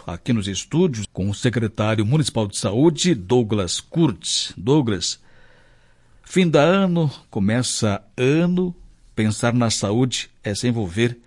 aqui nos estúdios com o secretário municipal de saúde, Douglas Kurtz. Douglas, fim da ano, começa ano, pensar na saúde é se envolver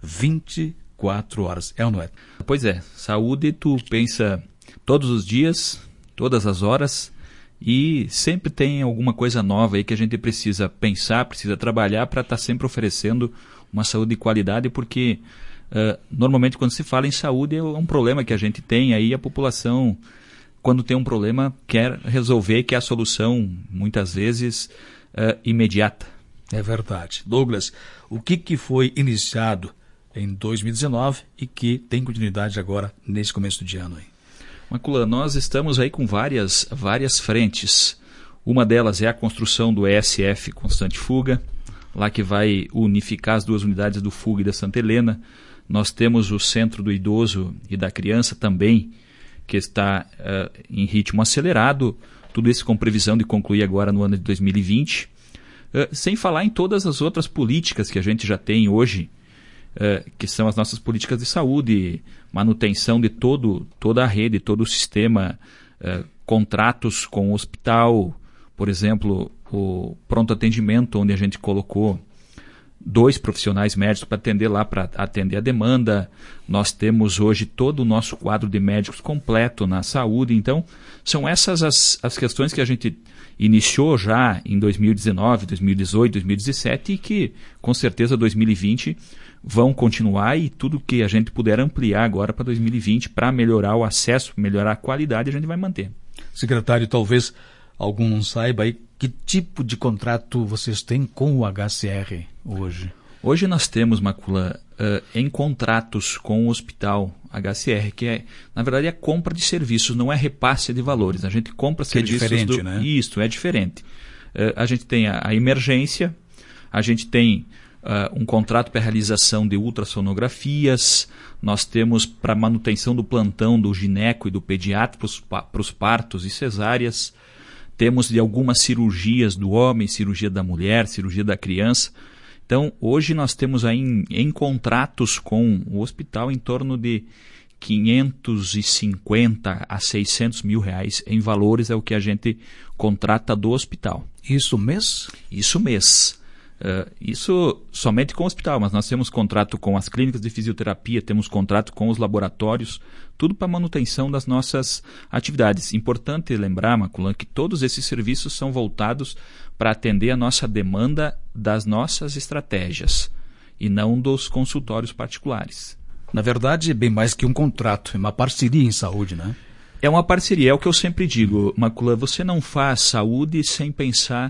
24 horas, é ou não é? Pois é, saúde tu pensa todos os dias, todas as horas, e sempre tem alguma coisa nova aí que a gente precisa pensar, precisa trabalhar para estar sempre oferecendo uma saúde de qualidade, porque normalmente quando se fala em saúde é um problema que a gente tem aí, a população, quando tem um problema, quer resolver, quer a solução, muitas vezes, imediata. É verdade. Douglas, o que foi iniciado em 2019 e que tem continuidade agora nesse começo de ano aí? Macula, nós estamos aí com várias frentes. Uma delas é a construção do ESF Constante Fuga, lá que vai unificar as duas unidades do Fuga e da Santa Helena. Nós temos o Centro do Idoso e da Criança também, que está em ritmo acelerado, tudo isso com previsão de concluir agora no ano de 2020. Sem falar em todas as outras políticas que a gente já tem hoje, que são as nossas políticas de saúde, manutenção de toda a rede, todo o sistema, contratos com o hospital, por exemplo, o pronto atendimento, onde a gente colocou 2 profissionais médicos para atender lá, para atender a demanda. Nós temos hoje todo o nosso quadro de médicos completo na saúde. Então, são essas as questões que a gente iniciou já em 2019, 2018, 2017 e que, com certeza, 2020 vão continuar, e tudo que a gente puder ampliar agora para 2020 para melhorar o acesso, melhorar a qualidade, a gente vai manter. Secretário, talvez algum não saiba aí que tipo de contrato vocês têm com o HCR hoje? Hoje nós temos, Macula, em contratos com o hospital HCR, que é, na verdade, a compra de serviços, não é repasse de valores. A gente compra serviços... É diferente, né? Isso, é diferente. A gente tem a emergência, a gente tem um contrato para realização de ultrassonografias, nós temos para manutenção do plantão do gineco e do pediatra para os partos e cesáreas, temos de algumas cirurgias do homem, cirurgia da mulher, cirurgia da criança. Então, hoje nós temos aí em contratos com o hospital em torno de 550 a 600 mil reais em valores, é o que a gente contrata do hospital. Isso mês? Isso mês. Isso somente com o hospital, mas nós temos contrato com as clínicas de fisioterapia, temos contrato com os laboratórios, tudo para manutenção das nossas atividades. Importante lembrar, Maculan, que todos esses serviços são voltados para atender a nossa demanda das nossas estratégias e não dos consultórios particulares. Na verdade, é bem mais que um contrato, é uma parceria em saúde, né? É uma parceria, é o que eu sempre digo, Maculan, você não faz saúde sem pensar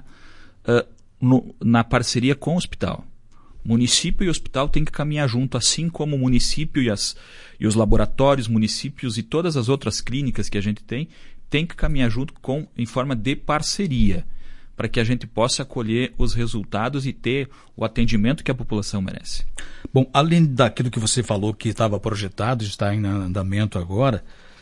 na parceria com o hospital. Município e hospital têm que caminhar junto, assim como o município e os laboratórios, municípios e todas as outras clínicas que a gente tem que caminhar junto em forma de parceria, para que a gente possa colher os resultados e ter o atendimento que a população merece. Bom, além daquilo que você falou que estava projetado, está em andamento agora,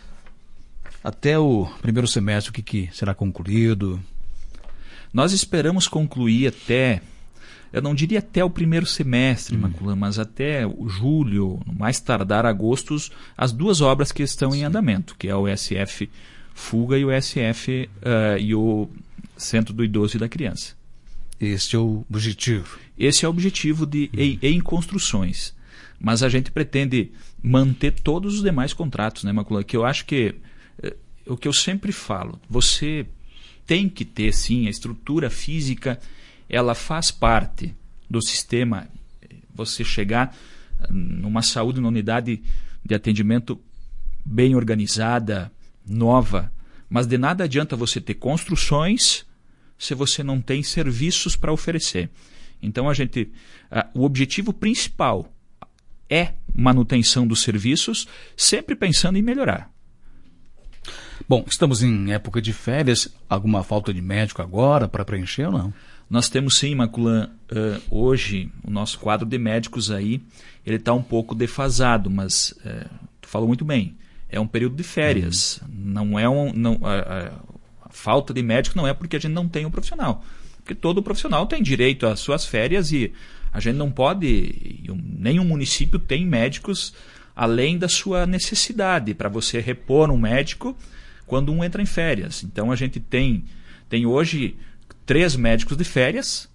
até o primeiro semestre, o que será concluído? Nós esperamos concluir eu não diria até o primeiro semestre, Maculan, mas até o julho, no mais tardar agosto, as 2 obras que estão em andamento, que é o ESF Fuga e o ESF e o Centro do Idoso e da Criança. Esse é o objetivo? Esse é o objetivo em construções. Mas a gente pretende manter todos os demais contratos, né, Maculan? Que eu acho que o que eu sempre falo, você tem que ter, sim, a estrutura física, ela faz parte do sistema. Você chegar numa saúde, numa unidade de atendimento bem organizada, nova, mas de nada adianta você ter construções se você não tem serviços para oferecer. Então, o objetivo principal é manutenção dos serviços, sempre pensando em melhorar. Bom, estamos em época de férias. Alguma falta de médico agora para preencher ou não? Nós temos sim, Maculan. Hoje, o nosso quadro de médicos aí, ele está um pouco defasado, mas tu falou muito bem. É um período de férias. Não é a falta de médico não é porque a gente não tem um profissional. Porque todo profissional tem direito às suas férias e a gente não pode, nenhum município tem médicos além da sua necessidade, para você repor um médico quando um entra em férias. Então a gente tem hoje 3 médicos de férias,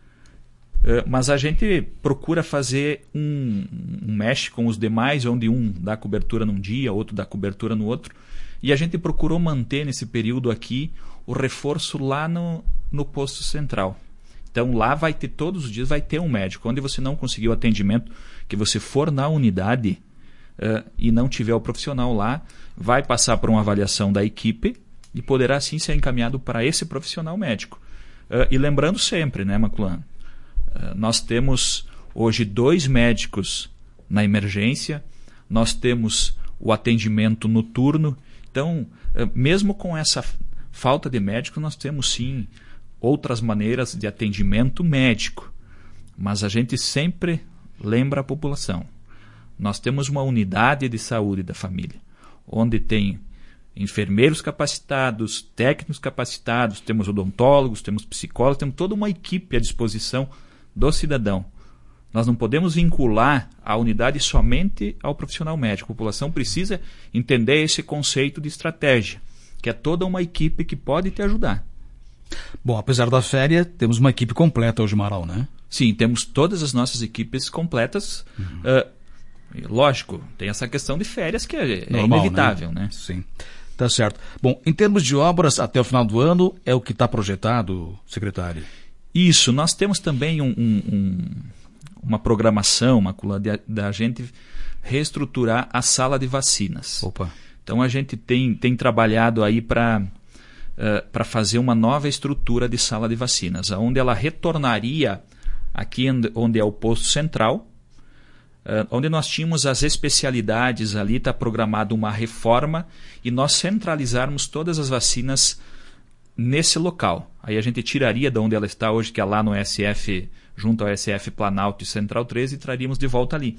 mas a gente procura fazer um mesh com os demais, onde um dá cobertura num dia, outro dá cobertura no outro, e a gente procurou manter nesse período aqui o reforço lá no posto central. Então lá vai ter, todos os dias vai ter um médico. Onde você não conseguiu atendimento, que você for na unidade e não tiver o profissional lá, vai passar por uma avaliação da equipe e poderá sim ser encaminhado para esse profissional médico. E lembrando sempre, né, Maculan, nós temos hoje 2 médicos na emergência, nós temos o atendimento noturno. Então, mesmo com essa falta de médico, nós temos sim outras maneiras de atendimento médico. Mas a gente sempre lembra a população. Nós temos uma unidade de saúde da família, onde tem enfermeiros capacitados, técnicos capacitados, temos odontólogos, temos psicólogos, temos toda uma equipe à disposição do cidadão. Nós não podemos vincular a unidade somente ao profissional médico. A população precisa entender esse conceito de estratégia, que é toda uma equipe que pode te ajudar. Bom, apesar da férias, temos uma equipe completa hoje, Amaral, né? Sim, temos todas as nossas equipes completas. Lógico, tem essa questão de férias que é normal, inevitável, né? Sim, tá certo. Bom, em termos de obras, até o final do ano, é o que está projetado, secretário? Isso, nós temos também uma programação, da gente reestruturar a sala de vacinas. Opa. Então a gente tem trabalhado aí para fazer uma nova estrutura de sala de vacinas, onde ela retornaria aqui onde é o posto central, onde nós tínhamos as especialidades ali, está programada uma reforma e nós centralizarmos todas as vacinas nesse local. Aí a gente tiraria de onde ela está hoje, que é lá no SF, junto ao SF Planalto e Central 13, e traríamos de volta ali.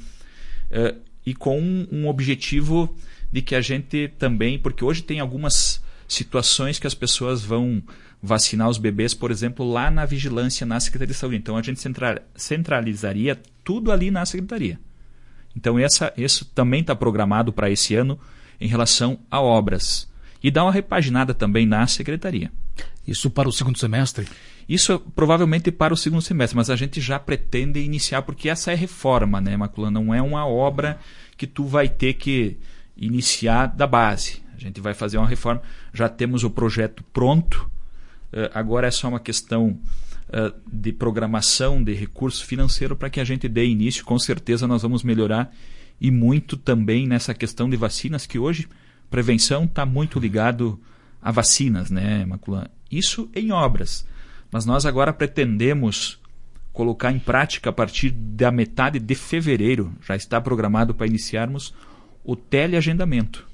E com um objetivo de que a gente também, porque hoje tem algumas situações que as pessoas vão vacinar os bebês, por exemplo, lá na vigilância, na Secretaria de Saúde. Então a gente centralizaria tudo ali na Secretaria. Então isso também está programado para esse ano em relação a obras. E dá uma repaginada também na Secretaria. Isso para o segundo semestre? Isso provavelmente para o segundo semestre, mas a gente já pretende iniciar, porque essa é reforma, né, Maculan? Não é uma obra que tu vai ter que iniciar da base. A gente vai fazer uma reforma, já temos o projeto pronto, agora é só uma questão de programação, de recurso financeiro para que a gente dê início. Com certeza nós vamos melhorar, e muito também nessa questão de vacinas, que hoje prevenção está muito ligado a vacinas, né, Maculan? Isso em obras. Mas nós agora pretendemos colocar em prática a partir da metade de fevereiro, já está programado para iniciarmos o teleagendamento,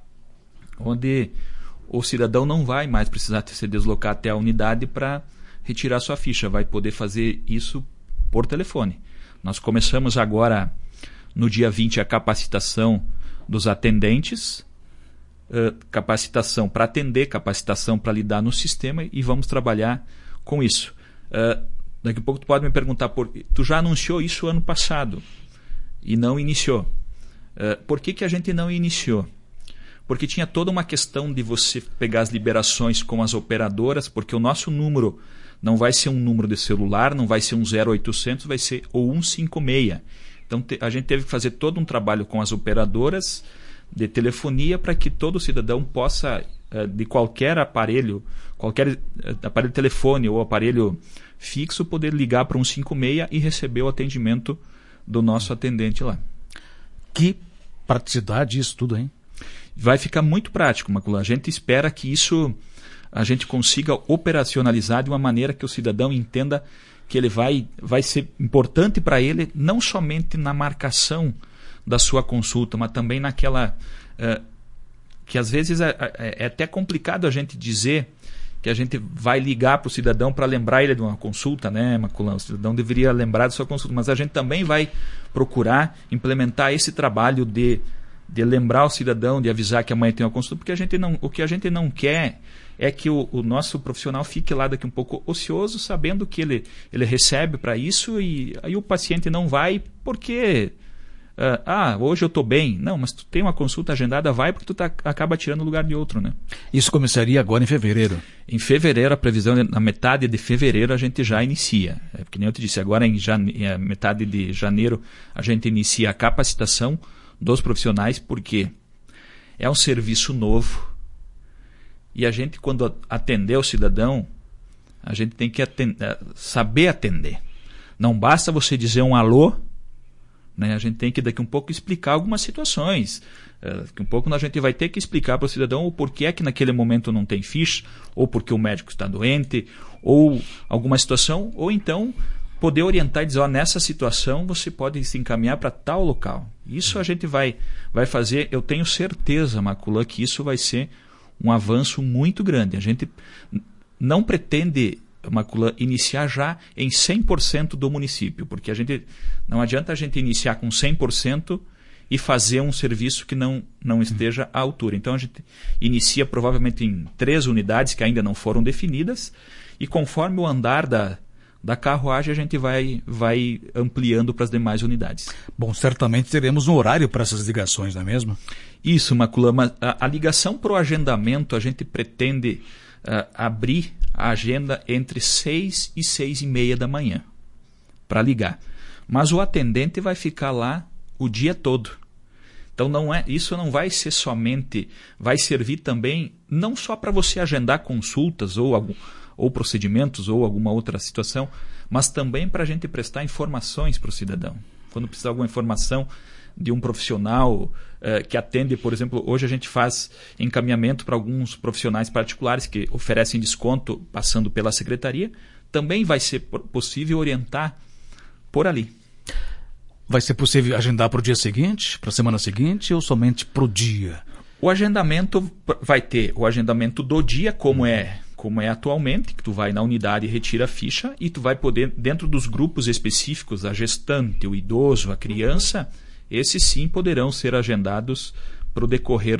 onde o cidadão não vai mais precisar se deslocar até a unidade para retirar sua ficha, vai poder fazer isso por telefone. Nós começamos agora, no dia 20, a capacitação dos atendentes, capacitação para atender, capacitação para lidar no sistema, e vamos trabalhar com isso. Daqui a pouco tu pode me perguntar, tu já anunciou isso ano passado e não iniciou. Por que a gente não iniciou? Porque tinha toda uma questão de você pegar as liberações com as operadoras, porque o nosso número não vai ser um número de celular, não vai ser um 0800, vai ser o 156. Então a gente teve que fazer todo um trabalho com as operadoras de telefonia para que todo cidadão possa, de qualquer aparelho telefone ou aparelho fixo, poder ligar para um 156 e receber o atendimento do nosso atendente lá. Que praticidade isso tudo, hein? Vai ficar muito prático, Maculan. A gente espera que isso a gente consiga operacionalizar de uma maneira que o cidadão entenda que ele vai ser importante para ele, não somente na marcação da sua consulta, mas também naquela que às vezes é até complicado a gente dizer que a gente vai ligar para o cidadão para lembrar ele de uma consulta, né, Maculan? O cidadão deveria lembrar da sua consulta, mas a gente também vai procurar implementar esse trabalho de lembrar o cidadão, de avisar que amanhã tem uma consulta, porque o que a gente não quer é que o nosso profissional fique lá daqui um pouco ocioso, sabendo que ele recebe para isso, e aí o paciente não vai porque hoje eu estou bem. Não, mas tu tem uma consulta agendada, vai, porque tu acaba tirando o lugar de outro, né? Isso começaria agora em fevereiro? Em fevereiro, a previsão, na metade de fevereiro a gente já inicia. Porque nem eu te disse, agora em metade de janeiro a gente inicia a capacitação dos profissionais, porque é um serviço novo e a gente, quando atender o cidadão, a gente tem que saber atender. Não basta você dizer um alô, né? A gente tem que daqui um pouco explicar algumas situações. Daqui um pouco a gente vai ter que explicar para o cidadão o porquê é que naquele momento não tem ficha, ou porque o médico está doente, ou alguma situação, ou então poder orientar e dizer, nessa situação você pode se encaminhar para tal local. Isso a gente vai fazer, eu tenho certeza, Maculan, que isso vai ser um avanço muito grande. A gente não pretende, Maculan, iniciar já em 100% do município, porque não adianta a gente iniciar com 100% e fazer um serviço que não esteja à altura. Então a gente inicia provavelmente em 3 unidades que ainda não foram definidas, e conforme o andar da carruagem a gente vai ampliando para as demais unidades. Bom, certamente teremos um horário para essas ligações, não é mesmo? Isso, Maculan, mas a ligação para o agendamento a gente pretende abrir a agenda entre 6 e 6:30 da manhã para ligar. Mas o atendente vai ficar lá o dia todo. Então isso não vai ser somente, vai servir também não só para você agendar consultas ou procedimentos ou alguma outra situação, mas também para a gente prestar informações para o cidadão. Quando precisar de alguma informação de um profissional que atende, por exemplo, hoje a gente faz encaminhamento para alguns profissionais particulares que oferecem desconto passando pela secretaria, também vai ser possível orientar por ali. Vai ser possível agendar para o dia seguinte, para a semana seguinte, ou somente para o dia? O agendamento vai ter o agendamento do dia, como é atualmente, que tu vai na unidade e retira a ficha, e tu vai poder, dentro dos grupos específicos, a gestante, o idoso, a criança, esses sim poderão ser agendados para o decorrer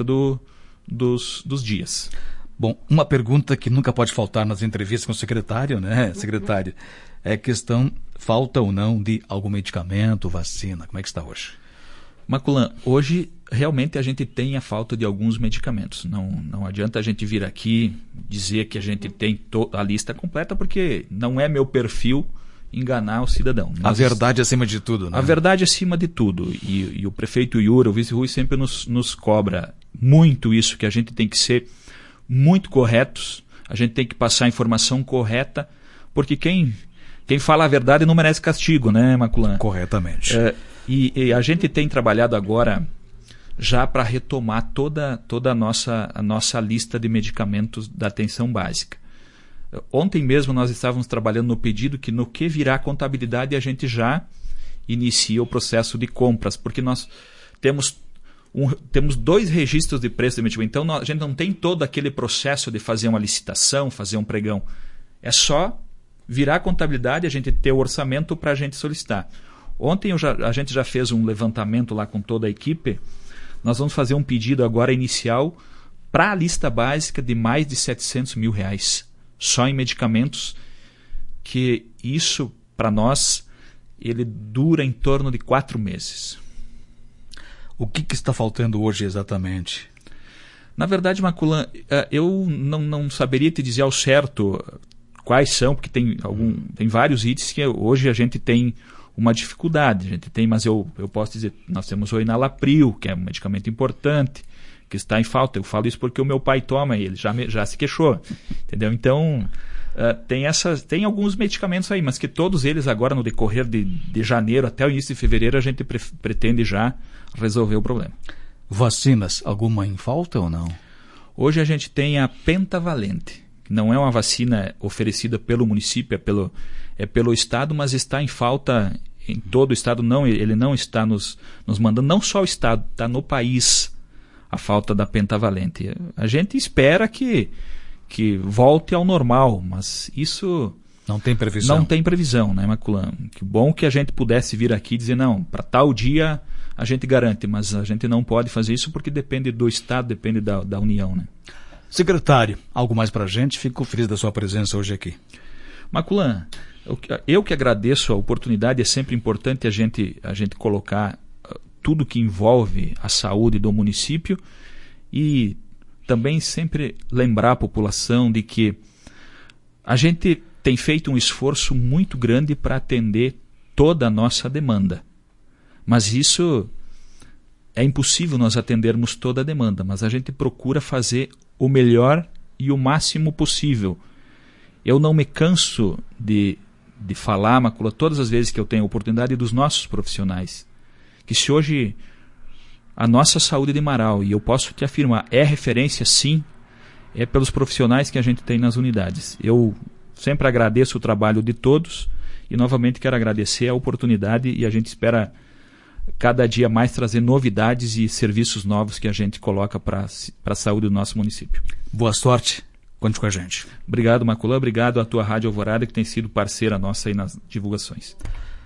dos dias. Bom, uma pergunta que nunca pode faltar nas entrevistas com o secretário, né, secretário? É a questão, falta ou não de algum medicamento, vacina, como é que está hoje? Maculan, hoje realmente a gente tem a falta de alguns medicamentos. Não adianta a gente vir aqui dizer que a gente tem a lista completa, porque não é meu perfil enganar o cidadão. A verdade acima de tudo, né? A verdade acima de tudo. E o prefeito Iura, o vice Rui, sempre nos cobra muito isso, que a gente tem que ser muito corretos, a gente tem que passar a informação correta, porque quem fala a verdade não merece castigo, né, Maculan? Corretamente. E a gente tem trabalhado agora já para retomar toda a nossa lista de medicamentos da atenção básica. Ontem mesmo nós estávamos trabalhando no pedido que no que virá a contabilidade a gente já inicia o processo de compras, porque nós temos 2 registros de preço de medicamento. Então a gente não tem todo aquele processo de fazer uma licitação, fazer um pregão. É só virar a contabilidade, a gente ter o orçamento para a gente solicitar. Ontem a gente já fez um levantamento lá com toda a equipe. Nós vamos fazer um pedido agora inicial para a lista básica de mais de R$700 mil, só em medicamentos, que isso, para nós, ele dura em torno de 4 meses. O que está faltando hoje exatamente? Na verdade, Maculan, eu não saberia te dizer ao certo quais são, porque tem vários itens que hoje a gente tem uma dificuldade. A gente tem, mas eu posso dizer, nós temos o Enalapril, que é um medicamento importante, que está em falta. Eu falo isso porque o meu pai toma e ele já se queixou. Entendeu? Então, tem alguns medicamentos aí, mas que todos eles agora, no decorrer de janeiro até o início de fevereiro, a gente pretende já resolver o problema. Vacinas, alguma em falta ou não? Hoje a gente tem a Pentavalente, que não é uma vacina oferecida pelo município, é pelo Estado, mas está em falta em todo o Estado. Não, ele não está nos mandando, não só o Estado, está no país a falta da Pentavalente. A gente espera que volte ao normal, mas isso não tem previsão. Não tem previsão, né, Maculan? Que bom que a gente pudesse vir aqui e dizer, não, para tal dia a gente garante, mas a gente não pode fazer isso porque depende do Estado, depende da União, né? Secretário, algo mais para a gente? Fico feliz da sua presença hoje aqui. Maculan, eu que agradeço a oportunidade. É sempre importante a gente colocar tudo que envolve a saúde do município, e também sempre lembrar a população de que a gente tem feito um esforço muito grande para atender toda a nossa demanda. Mas isso é impossível nós atendermos toda a demanda, mas a gente procura fazer o melhor e o máximo possível. Eu não me canso de falar, Macula, todas as vezes que eu tenho a oportunidade, dos nossos profissionais. Que se hoje a nossa saúde de Marau, e eu posso te afirmar, é referência sim, é pelos profissionais que a gente tem nas unidades. Eu sempre agradeço o trabalho de todos e novamente quero agradecer a oportunidade, e a gente espera cada dia mais trazer novidades e serviços novos que a gente coloca para a saúde do nosso município. Boa sorte, conte com a gente. Obrigado, Macula, obrigado à tua Rádio Alvorada, que tem sido parceira nossa aí nas divulgações.